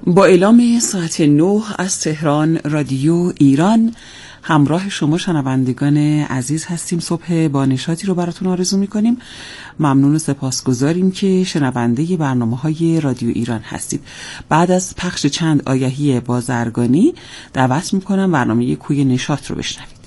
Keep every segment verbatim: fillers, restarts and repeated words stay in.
با اعلام ساعت نه از تهران رادیو ایران همراه شما شنوندگان عزیز هستیم. صبح با نشاطی رو براتون آرزو میکنیم. ممنون و سپاسگزاریم که شنونده برنامه‌های رادیو ایران هستید. بعد از پخش چند آگهی بازرگانی دعوت میکنم برنامه کوی نشاط رو بشنوید.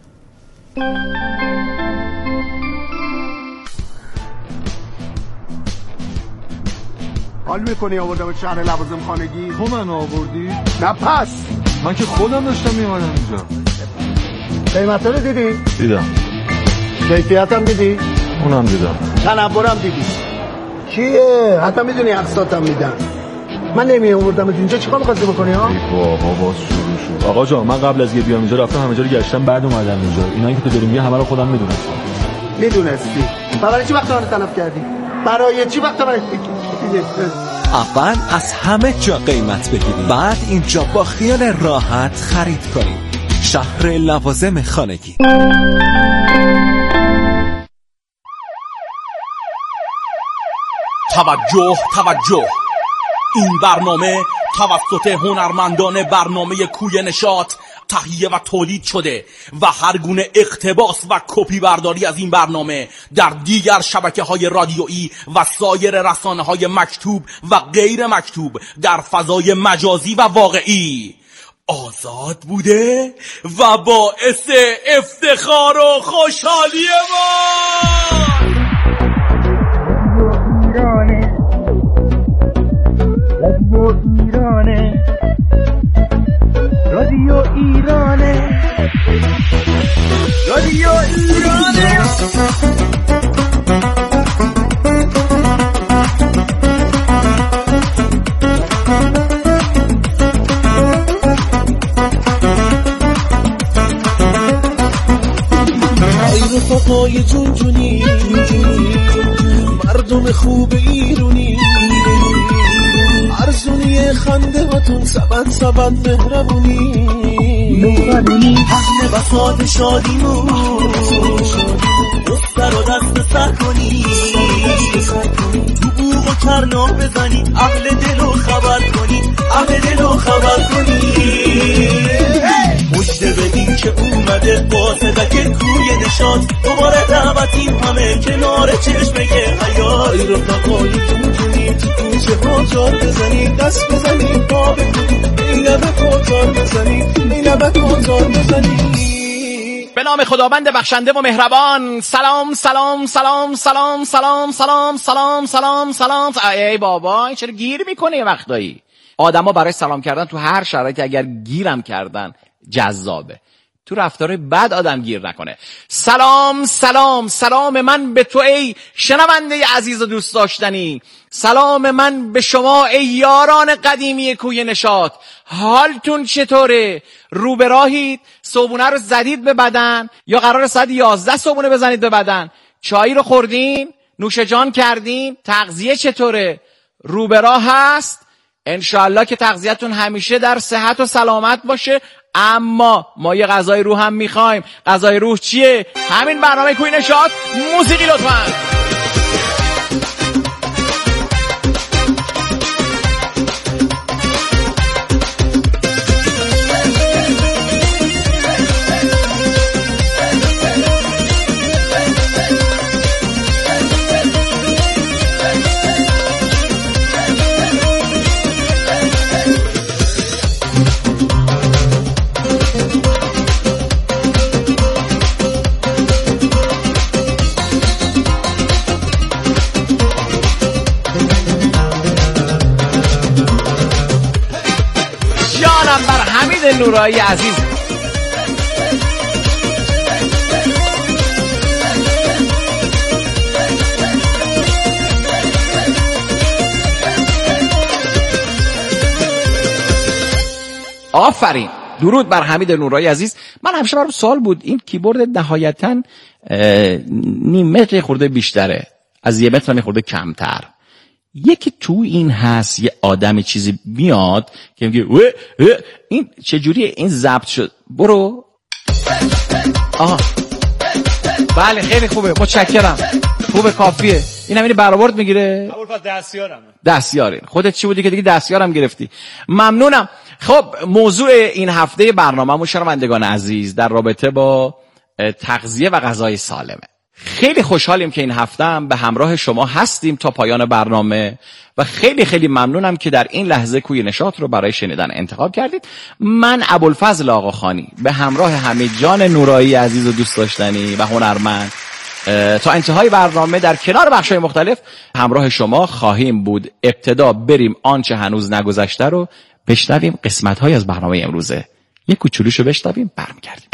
حال میکنی آوردم شهر لوازم خانگی؟ تو من آوردی؟ نه پس من که خودم داشتم میومدم اینجا. قیمتا رو دیدی؟ دیدم. کیفیتم دیدی؟ اونم دیدم. تنبرم دیدی؟ کیه؟ حتما میدونی اقساطم میدن. من نمی آوردم اینجا چیکار می‌خواستی بکنی ها؟ ای بابا باز شروع شد. آقا جان من قبل از یه بیام اینجا رفتم همه جا رو گشتم بعد اومدم اینجا. اینایی که تو داری میگی همه رو خودم میدونستم. میدونستی؟ برای چی وقت من تلف کردی؟ برای چی وقت من اول از همه جا قیمت بگیرید، بعد اینجا با خیال راحت خرید کنید. شهر لوازم خانگی. توجه توجه، این برنامه توسط هنرمندان برنامه کوی نشاط تهیه و تولید شده و هر گونه اقتباس و کپی برداری از این برنامه در دیگر شبکه‌های رادیویی و سایر رسانه‌های مکتوب و غیر مکتوب در فضای مجازی و واقعی آزاد بوده و باعث افتخار و خوشحالی ما. رادیو ایرانه، رادیو ایرانه. ای رفقای جون جونی، مردم خوب ایرونی، ارزونی خنده هاتون سبن سبن مهربونی، اهل وفاد شادیمون دفتر و دست سر کنی، تو بوغ و کرنا بزنی، اهل دل و خبر کنی، اهل دل و خبر کنی. مجده بدین که اومده باسدک کوی نشاط، دوباره دعوتیم همه کنار چشمه حیات. ای رفقای جون جونی تو کوچه ها جار بزنی، دست بزنی پا بکنی، این لبه پا بزنی، این لبه پا بزنی. به نام خداوند بخشنده و مهربان. سلام سلام سلام سلام سلام سلام سلام سلام سلام. ای بابا چرا گیر میکنه وقتایی؟ آدما برای سلام کردن تو هر شرایطی اگر گیرم کردن جذابه. تو رفتار بد آدم گیر نکنه. سلام سلام سلام من به تو ای شنونده عزیز و دوست داشتنی. سلام من به شما ای یاران قدیمی کوی نشاط. حالتون چطوره؟ رو به راهید؟ صبحونه رو زدید به بدن یا قرار ساعت یازده صبحونه بزنید به بدن؟ چایی رو خوردین؟ نوش جان کردین؟ تغذیه چطوره؟ رو به راه هست؟ انشالله که تغذیه‌تون همیشه در صحت و سلامت باشه. اما ما یه غذای روح هم میخوایم. غذای روح چیه؟ همین برنامه کوی نشاط. موسیقی لطفاً. نورایی عزیز. آفرین. درود بر حمید نورایی عزیز. من همیشه برام سوال بود این کیبورد نهایتاً نیم متر خورده بیشتره، از یه متر خورده کمتر. یکی تو این هست یه آدم چیزی میاد که میگه این چجوریه این ضبط شد؟ برو. آها بله خیلی خوبه، متشکرم، خوبه، کافیه. این همین برآورد میگیره. ابوالفضل دستیارم. دستیارین. خودت چی بودی که دیگه دستیارم گرفتی؟ ممنونم. خب موضوع این هفته برنامه‌مون شنوندگان عزیز در رابطه با تغذیه و غذای سالمه. خیلی خوشحالیم که این هفته هم به همراه شما هستیم تا پایان برنامه و خیلی خیلی ممنونم که در این لحظه کوی نشاط رو برای شنیدن انتخاب کردید. من ابوالفضل آقاخانی به همراه حمید جان نورایی عزیز و دوست داشتنی و هنرمند تا انتهای برنامه در کنار بخش‌های مختلف همراه شما خواهیم بود. ابتدا بریم آنچه هنوز نگذشته رو بشنویم. قسمت‌های از برنامه امروزه یک کوچولوشو بشنویم برمیگردیم.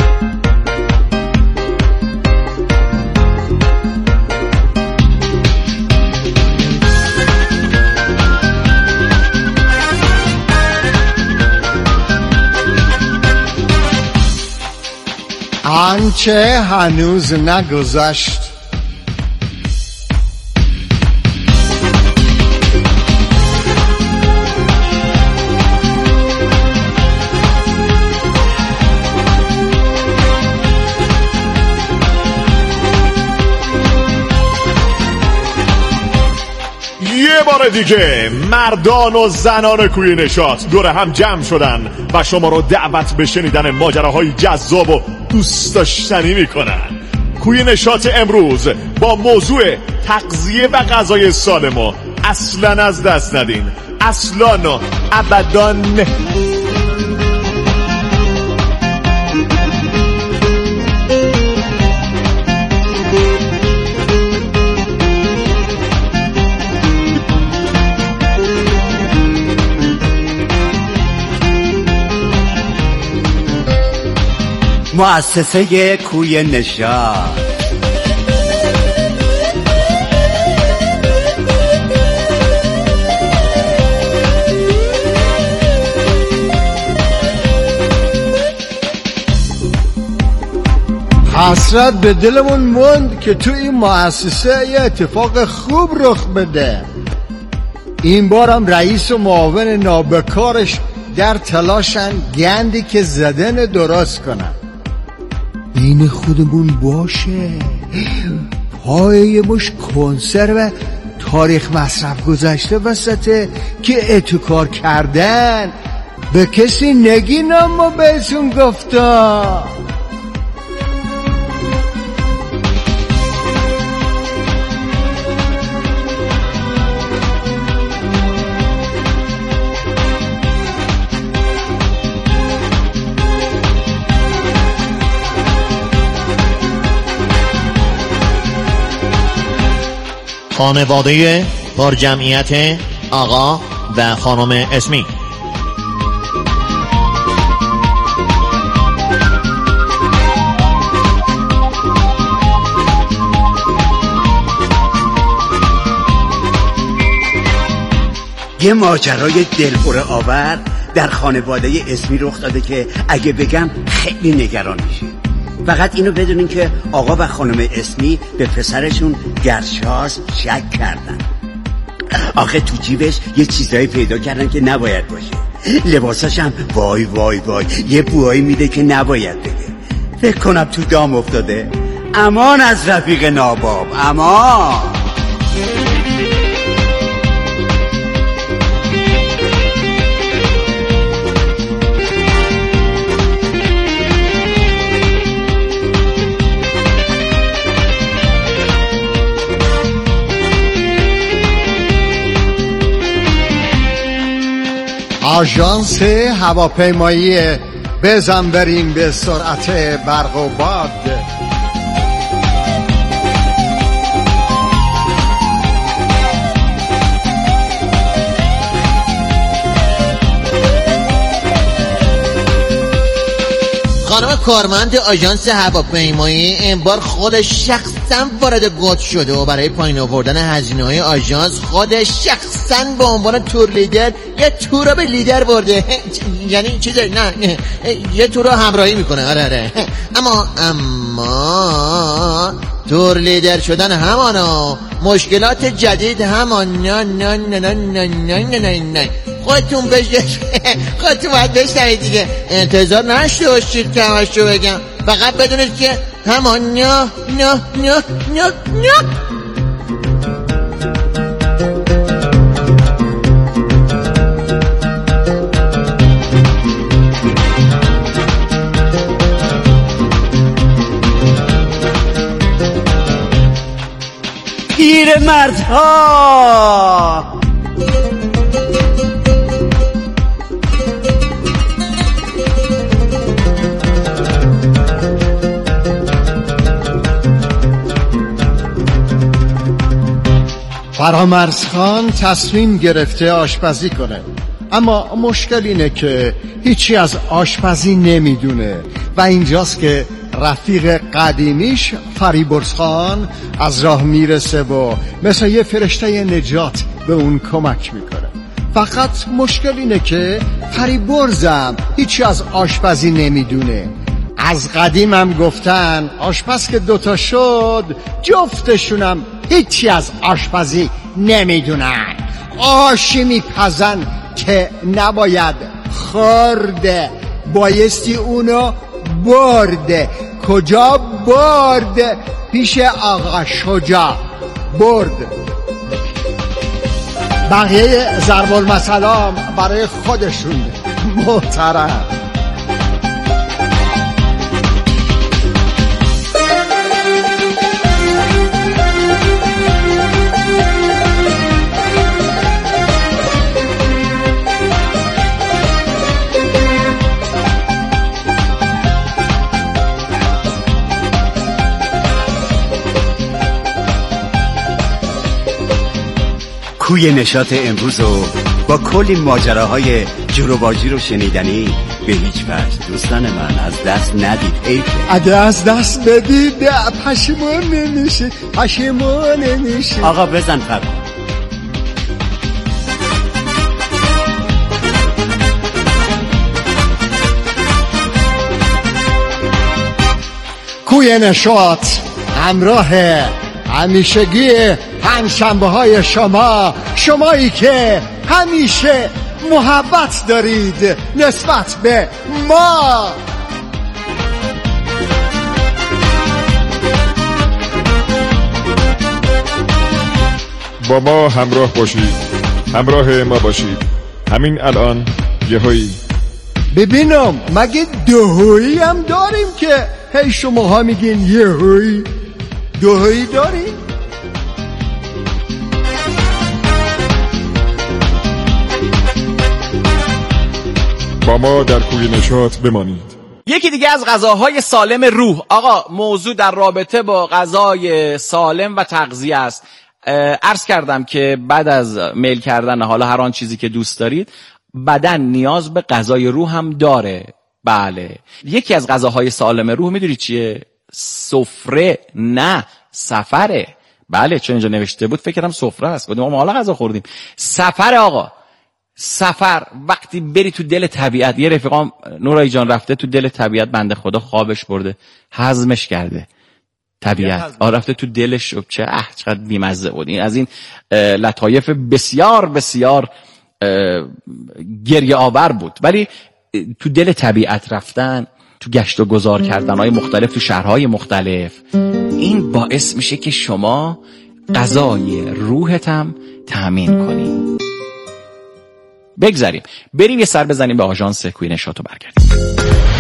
آنچه هنوز نگذشت. یه بار دیگه مردان و زنان کوی نشاط دور هم جمع شدن و شما رو دعوت به شنیدن ماجراهای جذاب و دوست داشتنی میکنن. کوی نشاط امروز با موضوع تغذیه و غذای سالم و اصلا از دست ندین، اصلا و ابدا. مؤسسه کوی نشاط. حسرت به دلمون موند که تو این مؤسسه یه اتفاق خوب رخ بده. این بارم رئیس و معاون نابکارش در تلاشن گندی که زدن درست کنن. این خودمون باشه پای یه مش کنسرو تاریخ مصرف گذشته وسطه که اتکار کردن. به کسی نگین اما بهتون گفتا. خانواده پر جمعیت آقا و خانم اسمی. یه ماجرای دلخوره آور در خانواده اسمی رخ داده که اگه بگم خیلی نگران میشه. فقط اینو بدونین که آقا و خانم اسمی به پسرشون گرشاس شک کردن. آخه تو جیبش یه چیزایی پیدا کردن که نباید باشه. لباساش هم وای وای وای یه بوهایی میده که نباید بگه. فکر کنم تو دام افتاده. امان از رفیق ناباب، امان. آژانس هواپیمایی بزن بریم به سرعت برق و باد. خانم کارمند آژانس هواپیمایی این بار خودش شخصا وارد گود شده و برای پایین آوردن هزینه‌های آژانس خودش شخصا به عنوان تور لیدر یه تور به لیدر برده. یعنی چیزی نه, نه یه تور رو همراهی میکنه. آره آره اما اما تور لیدر شدن همانا، مشکلات جدید همان. نه نه نه نه نه نه نه نه خودتون بشه خودتون باید بشنوید دیگه. انتظار نشته باشید که همش رو بگم. فقط بدونید که همان نه نه نه نه نه پیر مردها. فرامرز خان تصمیم گرفته آشپزی کنه، اما مشکل اینه که هیچی از آشپزی نمیدونه و اینجاست که رفیق قدیمیش فریبرز خان از راه میرسه و مثل یه فرشته نجات به اون کمک میکنه. فقط مشکل اینه که فریبرزم هیچی از آشپزی نمیدونه. از قدیم هم گفتن آشپز که دوتا شد جفتشونم هیچی از آشپزی نمیدونن. آشی میپزن که نباید خورده، بایستی اونو برده. کجا برد؟ پیش آقا شجاع برد. بقیه ضرب المثلام برای خودشون محترم. کوی نشاط امروز رو با کلی ماجراهای جور و باجی رو شنیدنی به هیچ وجه دوستان من از دست ندید. ایفه اگه از دست بدید پشیمون نمیشه، پشیمون نمیشه. آقا بزن فرق. کوی نشاط همراه همیشگی پنجشنبه های شما، شمایی که همیشه محبت دارید نسبت به ما. با ما همراه باشید، همراه ما باشید. همین الان یهویی ببینم مگه دهویی هم داریم که هی شماها میگین یهویی؟ دهویی داریم؟ با ما در کوی نشاط بمانید. یکی دیگه از غذاهای سالم روح. آقا موضوع در رابطه با غذای سالم و تغذیه است. عرض کردم که بعد از میل کردن حالا هر آن چیزی که دوست دارید، بدن نیاز به غذای روح هم داره. بله، یکی از غذاهای سالم روح میدونی چیه؟ سفره نه سفره. بله، چون اینجا نوشته بود فکر کردم سفره است، گفتم ما حالا غذا خوردیم. سفر آقا، سفر. وقتی بری تو دل طبیعت. یه رفیقام نورایی جان رفته تو دل طبیعت، بنده خدا خوابش برده، هضمش کرده طبیعت. آ رفته تو دلش. چه اه چقدر بیمزه بود. این از این لطایف بسیار بسیار گریه آور بود. ولی تو دل طبیعت رفتن، تو گشت و گذار کردنهای مختلف تو شهرهای مختلف، این باعث میشه که شما غذای روحت هم تأمین کنی. بگذاریم بریم یه سر بزنیم به آژانس کوی نشاط و برگردیم.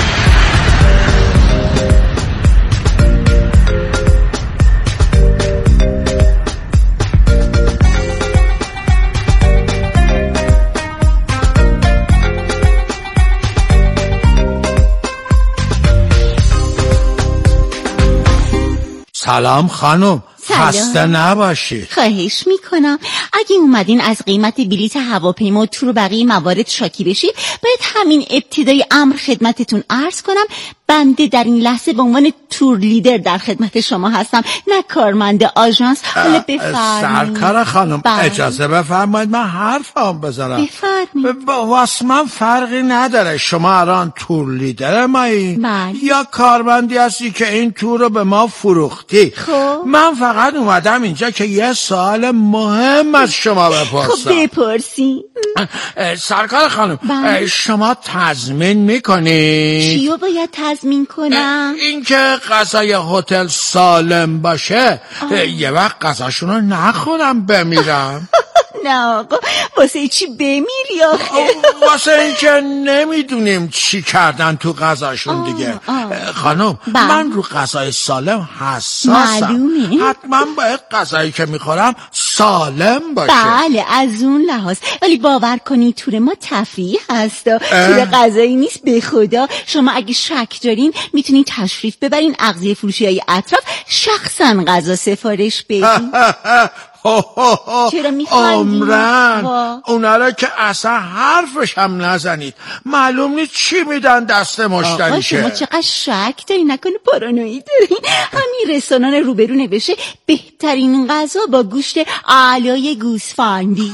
سلام خانم. خسته نباشید. خواهش میکنم. اگه اومدین از قیمت بلیت هواپیما و تور و بقیه موارد شاکی بشید، باید همین ابتدای امر خدمتتون عرض کنم بنده در این لحظه به عنوان تور لیدر در خدمت شما هستم، نه کارمند آژانس. حالا بفرمایید. سرکار خانم بله. اجازه بفرمایید من حرفم بزنم. بفرمایید. واسه من فرقی نداره شما الان تور لیدر مایی بله. یا کارمندی هستی که این تور رو به ما فروختی. خب من فقط اومدم اینجا که یه سوال مهم از شما بپرسم. خب بپرسی. سرکار خانم بله. شما تضمین میکنی؟ چیو باید تضمین کنم؟ این که غذای هتل سالم باشه. یه وقت غذاشون رو نخورم بمیرم. نه آقا، واسه چی بمیری آخه؟ واسه اینکه نمیدونیم چی کردن تو غذاشون دیگه. خانم من رو غذای سالم حساسم. معلومه. حتما باید غذایی که میخورم سالم باشه. بله از اون لحاظ، ولی باور کنی تور ما تفریح هستا، تور غذایی نیست. به خدا شما اگه شک دارین میتونین تشریف ببرین اغذیه فروشی های اطراف، شخصا غذا سفارش بدین. چرا میخندی؟ عمرن اونا را که اصلا حرفش هم نزنید، معلوم نیست چی میدن دست مشتری شه. شما چقدر شک داری، نکنه پارانویی داری؟ همین رستوران روبرو نوشته بهترین غذا با گوشت اعلای گوسفندی.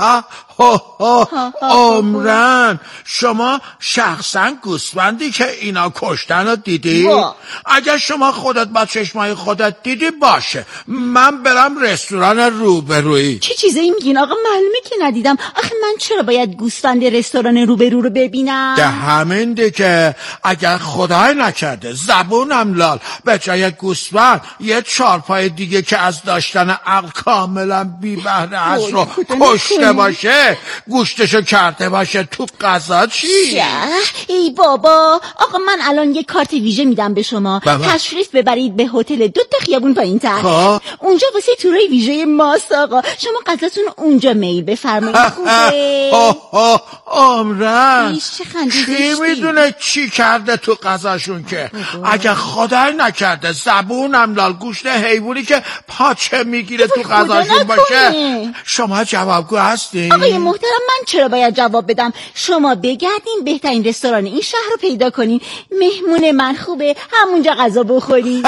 عمرن شما شخصا گوسفندی که اینا کشتن رو دیدی؟ اگر شما خودت با چشمای خودت دیدی باشه، من برم رستوران روبرویی. چه چیزایی میگین آقا؟ معلومه که ندیدم. آخه من چرا باید گوسفند رستوران روبرو رو ببینم؟ ده همین دیگه، اگر خدای نکرده زبونم لال به جای گوسفند یه چارپای دیگه که از داشتن عقل کاملا بی بهره است رو کشته باشه، گوشتشو کرده باشه تو غذا، چی؟ ای بابا آقا، من الان یه کارت ویژه میدم به شما. بابا. تشریف ببرید به هتل دو تا خیابون پایین‌تر. اونجا واسه تورای ویژه ماست آقا. شما غذاتون اونجا میل بفرمایید. خوبه؟ عمرن کی میدونه چی کرده تو غذاشون که اگه خدای نکرده زبونم لال گوشت حیوانی که پاچه میگیره تو غذاشون باشه. شما جوابگو هستین؟ آقای محترم من چرا باید جواب بدم؟ شما بگردین بهترین رستوران این شهر رو پیدا کنین، مهمون من خوبه، همونجا غذا بخورین.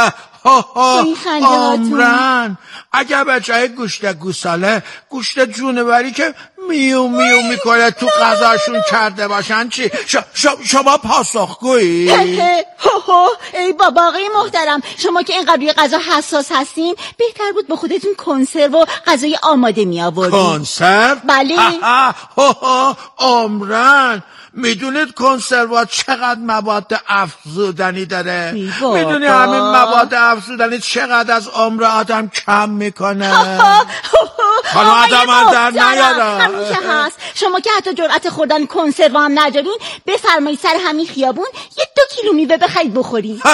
عمرن اگر به جای گوشت گوساله گوشت جونوری که میو میو میکنه تو غذاشون کرده باشن چی؟ شما پاسخگویی؟ ای بابا آقای محترم، شما که اینقدر روی غذا حساس هستین بهتر بود با خودتون کنسرو و غذای آماده می آوردین. کنسرو؟ بله. عمرن میدونید کنسروات چقدر مواد افزودنی داره؟ میدونی همین مواد افزودنی چقدر از عمر آدم کم میکنه؟ حالا آدم در نیارم. همین که هست، شما که حتی جرأت خوردن کنسرو هم ندارین، بفرمایید سر همین خیابون یه دو کیلو میوه بخرید بخورید.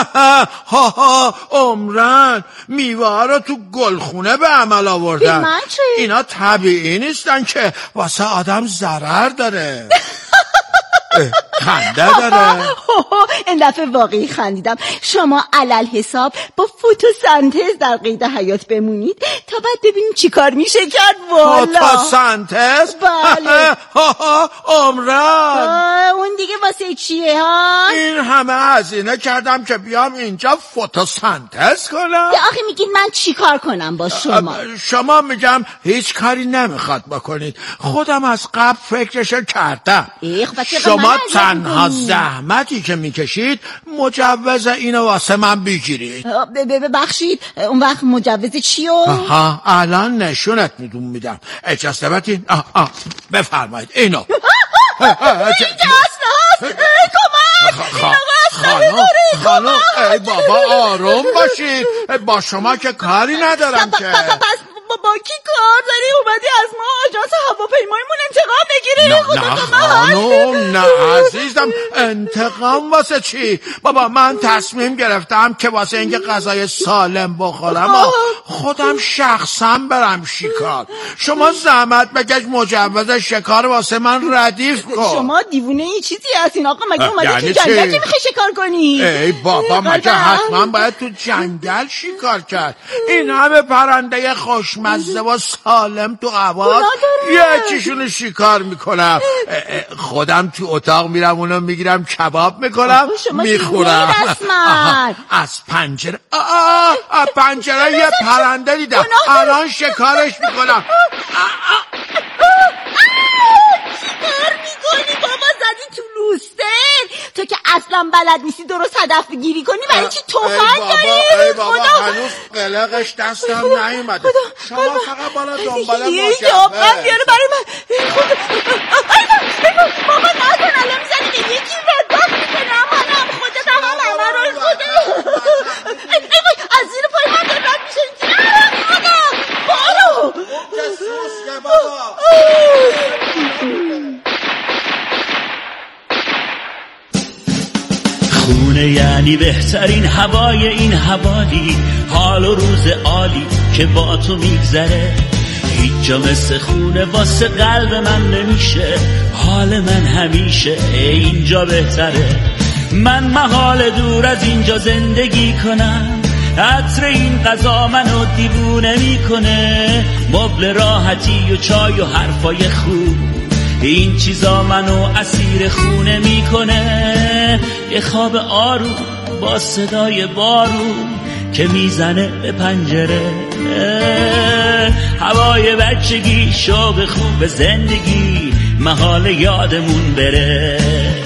عمرن میوه ها رو تو گلخونه به عمل آوردن. من چه؟ اینا طبیعی نیستن که واسه آدم ضرر داره. خنده داره. این دفعه واقعی خندیدم. شما علل حساب با فوتوسنتز در قید حیات بمونید تا بعد ببینیم چی کار میشه کرد. والا فوتوسنتز؟ بله. عمران اون دیگه واسه چیه ها؟ این همه هزینه کردم که بیام اینجا فوتوسنتز کنم. آخه میگید من چی کار کنم با شما؟ شما میگم هیچ کاری نمیخواد بکنید، خودم از قبل فکرشو کردم. شما تنها زحمتی که میکشید مجوز اینو واسه من بگیرید. ببخشید اون وقت مجوز چیو؟ آها الان نشونت میدون میدم. اجازه بدین. آه آه بفرمایید اینو. اینجا اصلا هست. خانم خانم ای بابا آروم باشید، با شما که کاری ندارم که. با, با کی کار داری؟ اومدی از ما آژانس هواپیماییمون انتقام بگیری؟ نه نه خانم نه عزیزم، انتقام واسه چی؟ بابا من تصمیم گرفتم که واسه اینکه غذای سالم بخورم و خودم شخصا برم شکار. شما زحمت بکش مجوز شکار واسه من ردیف کن. شما دیوونه ای چیزی هستین آقا؟ مگه اومدی تو جنگل که میخوای شکار کنی؟ ای بابا مگه حتما باید تو جنگل شکار کرد؟ این همه پرنده خوشمزه و سالم تو هوا یکیشونو شکار میکنم، خودم تو اتاق میرم اونو میگیرم کباب میکنم میخورم. از پنجره از پنجره یه پرنده دیدم الان شکارش میکنم. چیکار میکنی بابا؟ زدی تو لوستر؟ تو که اصلا بلد نیستی درست هدف بگیری کنی، برای چی تفنگ داری؟ ای بابا هنوز قلقش دستم نیومده. شما فقط بالا دنباله باشه. یه آبقم بیاره برای من. بابا نکن الان میزنی به یکی بدبخت میکنم. منم خودت هم همه رو خودت. از زیر پای من دارد میشه. خدا بارو جسوس که بابا خونه یعنی بهترین هوای این حوالی، حال و روز عالی که با تو میگذره. هیچ جا مثل خونه واسه قلب من نمیشه، حال من همیشه اینجا بهتره. من محال دور از اینجا زندگی کنم، عطر این غذا منو دیوونه میکنه. مبل راحتی و چای و حرفای خوب، این چیزا منو اسیر خونه میکنه. یه خواب آروم با صدای بارون که میزنه به پنجره. هوای بچگی، شوق خوب زندگی، محال یادمون بره.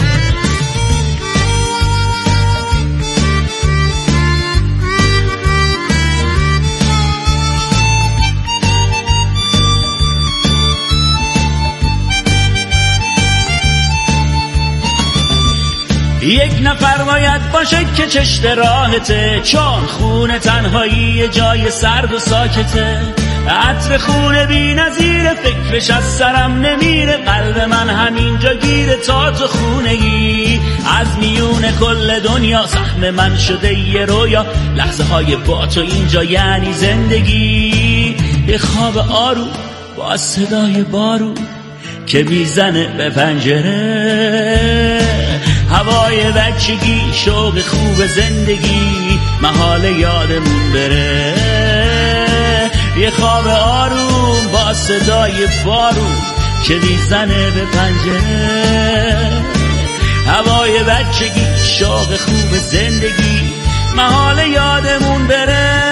یک نفر باید باشه که چشت راحته، چون خونه تنهایی جای سرد و ساکته. عطر خونه بی نظیر، فکرش از سرم نمیره. قلب من همینجا گیره تا تو خونه ای. از میون کل دنیا سهم من شده یه رویا، لحظه های با تو اینجا یعنی زندگی. یه خواب آروم با صدای بارون که میزنه به پنجره. هوای بچگی، شوق خوب زندگی، محال یادمون بره. یه خواب آروم با صدای بارون که میزنه به پنجره. هوای بچگی، شوق خوب زندگی، محال یادمون بره.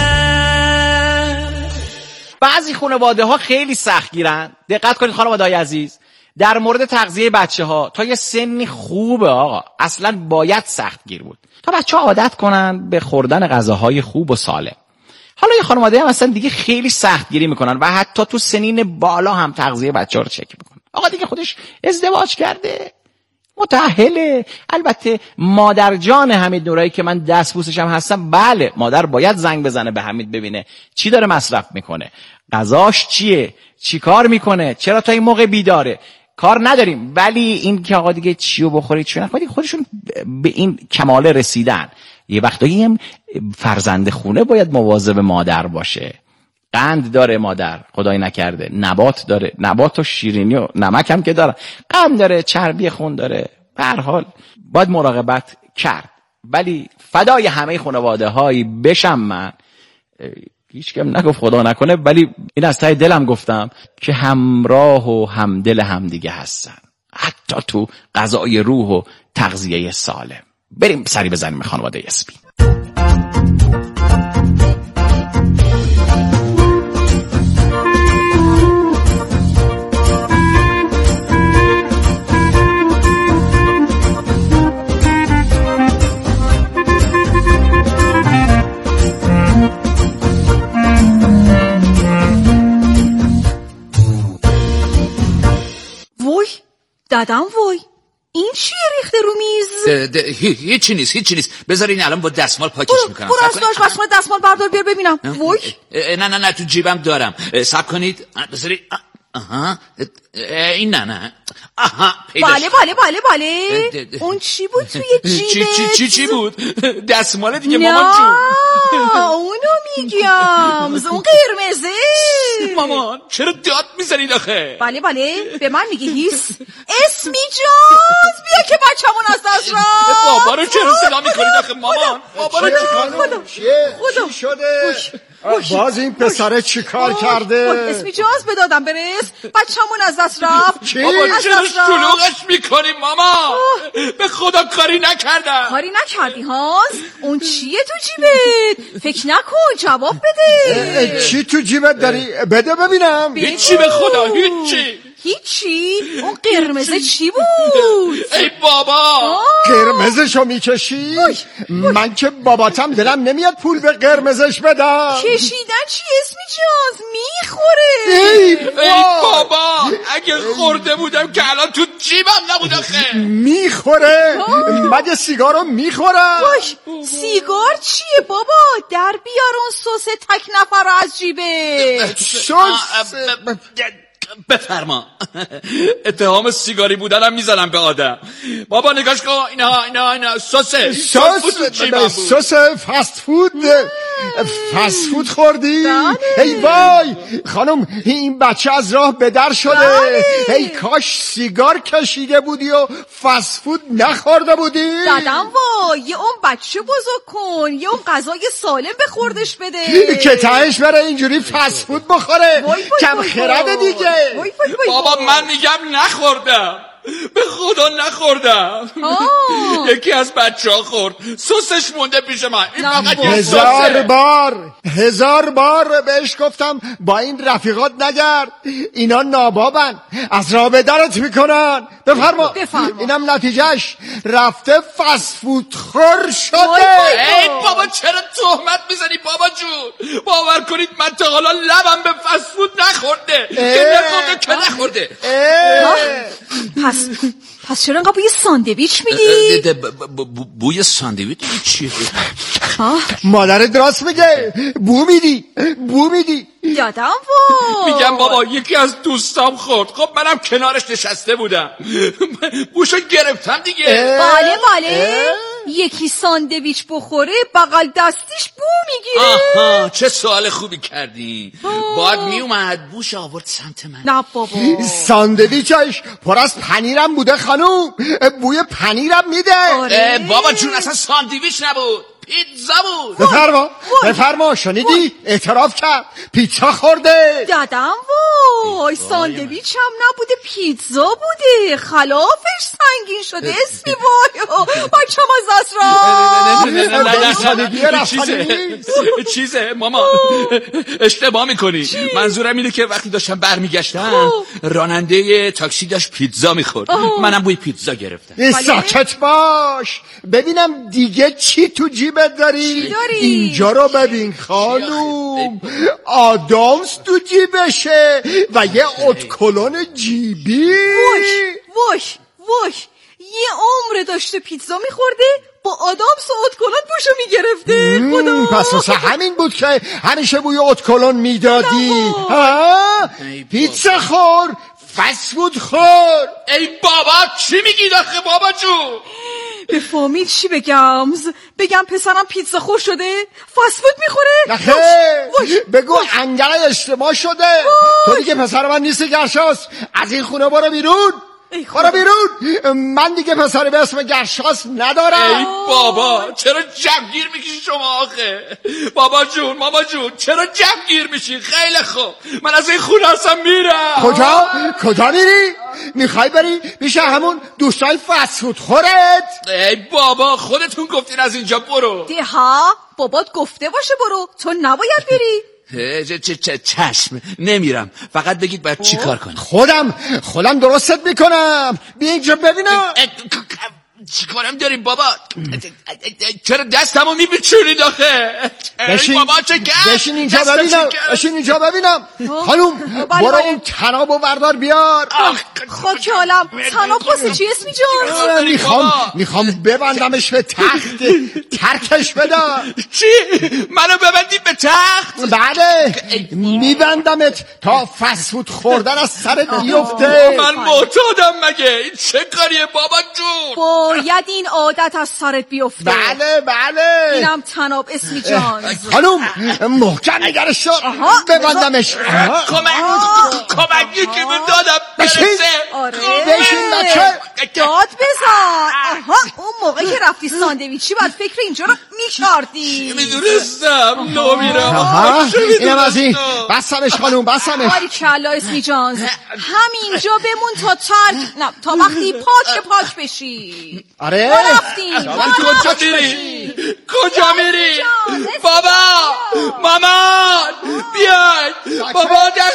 بعضی خانواده ها خیلی سختگیرن. دقت کنید خانواده‌های عزیز، در مورد تغذیه بچه ها تا یه سنی خوبه آقا، اصلا باید سختگیر بود تا بچه ها عادت کنن به خوردن غذاهای خوب و سالم. حالا یه خانواده هم اصلا دیگه خیلی سختگیری میکنن و حتی تو سنین بالا هم تغذیه بچه ها رو چک میکنن. آقا دیگه خودش ازدواج کرده، متأهله. البته مادر جان حمید نورایی که من دستبوسش هم هستم، بله مادر باید زنگ بزنه به حمید ببینه چی داره مصرف میکنه، غذاش چیه، چی کار میکنه، چرا تا این موقع بیداره. کار نداریم، ولی این که آقا دیگه چیو بخورید چی نخورید، خودشون به این کمال رسیدن. یه وقتایی هم فرزند خونه باید مواظب مادر باشه. قند داره مادر، خدای نکرده، نبات داره، نبات و شیرینی و نمک هم که داره، قند داره، چربی خون داره. به هر حال باید مراقبت کرد. ولی فدای همه خانواده هایی بشم من، هیچ کم نگفت خدا نکنه، ولی این از ته دلم گفتم که همراه و همدل هم دیگه هستن، حتی تو غذای روح و تغذیه سالم. بریم سری بزنیم خانواده اسمی. دادم وای، این چیه ریخته رو میز؟ هیچی نیست هیچی نیست بذارین الان با دستمال پاکش میکنم. برو از داشت دستمال دستمال بردار بیار ببینم. وای نه نه نه تو جیبم دارم، صبر کنید بذارید. آها این نه نه آها پیداش. بله بله بله بله. اون چی بود توی جیبت؟ چی چی چی چی بود؟ دستمال دیگه مامان جون. اونو میگم، اون قرمزه. مامان چرا داد میزنید آخه؟ بله بله به من میگی هیس؟ اسمی جان بیا که بچه‌مون از دست رفت. بابا رو چرا صدا میکنید آخه مامان؟ بابا رو خانم چی شده؟ باز این پسره چی کار کرده؟ اسمی جاز بدادم برس، بچه‌مون از دست رفت. چی؟ بابا چرا شلوغش میکنی ماما؟ به خدا کاری نکردم. کاری نکردی هاز؟ اون چیه تو جیبت؟ فکر نکن، جواب بده. چی تو جیبت داری؟ بده ببینم. هیچی به خدا، هیچی هیچی؟ اون قرمزه چی بود؟ ای بابا قرمزشو میکشی؟ من که باباتم دلم نمیاد پول به قرمزش بدم. کشیدن چی اسمی جاز؟ میخوره. ای, ای بابا اگه خورده بودم که الان تو جیبم نبود آخه. میخوره؟ مگه سیگارو میخورم؟ باش سیگار چیه بابا؟ در بیار اون سس تک نفر از جیبه. سس بفرما. اتهام سیگاری بودنم میزنم به آدم. بابا نگاش کن، اینا اینا اینا سسه سس سس فست فود فست فود خوردی؟ ای وای خانم این بچه از راه به در شده. ای کاش سیگار کشیده بودی و فست فود نخورده بودی. دادم وای یه اون بچه بزرگ کن، یه اون غذای سالم به خوردش بده که تهش بره اینجوری فست فود بخوره. کم خرده دیگه. وای وای وای بابا من میگم نخوردم، به خدا نخوردم. یکی از بچه ها خورد، سسش مونده پیش من. هزار بار هزار بار بهش گفتم با این رفیقات نگرد، اینا نابابن، از راه به درت میکنن. بفرما. اینم نتیجهش رفته فست فود خور شده. ای بابا چرا تهمت میزنی بابا جون؟ باور کنید من تا حالا لبم به فست فود نخورده. که نخورده که نخورده. پس پس چرا انقدر بوی ساندویچ میدی؟ بوی ساندویچ چیه؟ مادرت راست میگه، بو میدی بو میدی. یادم وای میگم بابا یکی از دوستام خورد، خب منم کنارش نشسته بودم، بوشو گرفتم دیگه. بله بله یکی ساندویچ بخوره بغل دستیش بو میگیره. آها چه سوال خوبی کردی. باید میومد بوش آورد سمت من. نه بابا ساندویچش پر از پنیرم بوده خانوم، بوی پنیرم میده. آره. بابا جون اصلا ساندویچ نبود، پیتزا بود. بفرما بفرما شنیدی؟ اعتراف کرد پیتزا خورده. دادم وای ساندویچ هم نبوده پیتزا بوده، خلافش سنگین شده. اسمی وای بچه هم از دست را چیزه ماما اشتباه میکنی. منظورم اینه که وقتی داشتم برمیگشتم راننده تاکسی داشت پیتزا میخورد، منم بوی پیتزا گرفتم. ساکت باش ببینم دیگه چی تو جیب داری؟ اینجا رو ببین خانوم، آدامس تو جیبشه و یه اتکلون جیبی. وش وش وش یه عمر داشته پیتزا میخورده با آدامس و اتکلون پوشو میگرفته. خدا پس واسه همین بود که همیشه بوی اتکلون میدادی. پیتزا خور، فست فود خور. ای بابا چی میگی داخل بابا جون؟ به فامیل چی بگم؟ بگم پسرم پیتزا خور شده؟ فست فود میخوره؟ نخیر بگو انگل اشتباه شده. تو دیگه پسر من نیستی گرشاس، از این خونه برو بیرون. برو بیرون، من دیگه پسر به اسم گرشاس ندارم. ای بابا چرا جمگیر میکشی شما آخه؟ بابا جون ماما جون چرا جمگیر میشی؟ خیلی خوب من از این خونه اصلا میرم. کجا؟ کجا میری؟ میخوای بری پیش همون دوستای فست فود خورت؟ ای بابا خودتون گفتین از اینجا برو. دیها بابات گفته باشه برو، تو نباید بری. چشم نمیرم، فقط بگید باید چی کار کنم. خودم خودم درستت میکنم. بیا اینجا ببینم. چی کارم داریم بابا؟ چرا دستمو میپیچونید آخه؟ بشین بابا چه کرد؟ بشین اینجا ببینم بشین اینجا ببینم. خانوم برو اون تنابو بردار بیار. خاک عالم تناب واسه چی اسمی جان؟ میخوام میخوام ببندمش به تخت، ترکش بده. چی؟ منو ببندید به تخت؟ بله میبندمت تا فست فود خوردن از سرت بیفته. من معتادم مگه؟ این چه کاریه بابا جون؟ باید این عادت از سرت بیفته. بله بله اینم تناب اسمی جان. خانوم محکم نگرش دار، ببندمش. کمک کمکی که من دادم بشین. آره بشین بچه داد بزن. آها اون موقع که رفتی ساندویچی باید فکر اینجا رو میکردی. میدونستم نمیرم. اینم از این. بسمش خانوم بسمش. باری کلا اسمی جان همینجا بمون تا ترک نه تا وقتی پاک پاک بشی. آره کجا میری؟ کجا میری؟ بابا مامان بیاید. بابا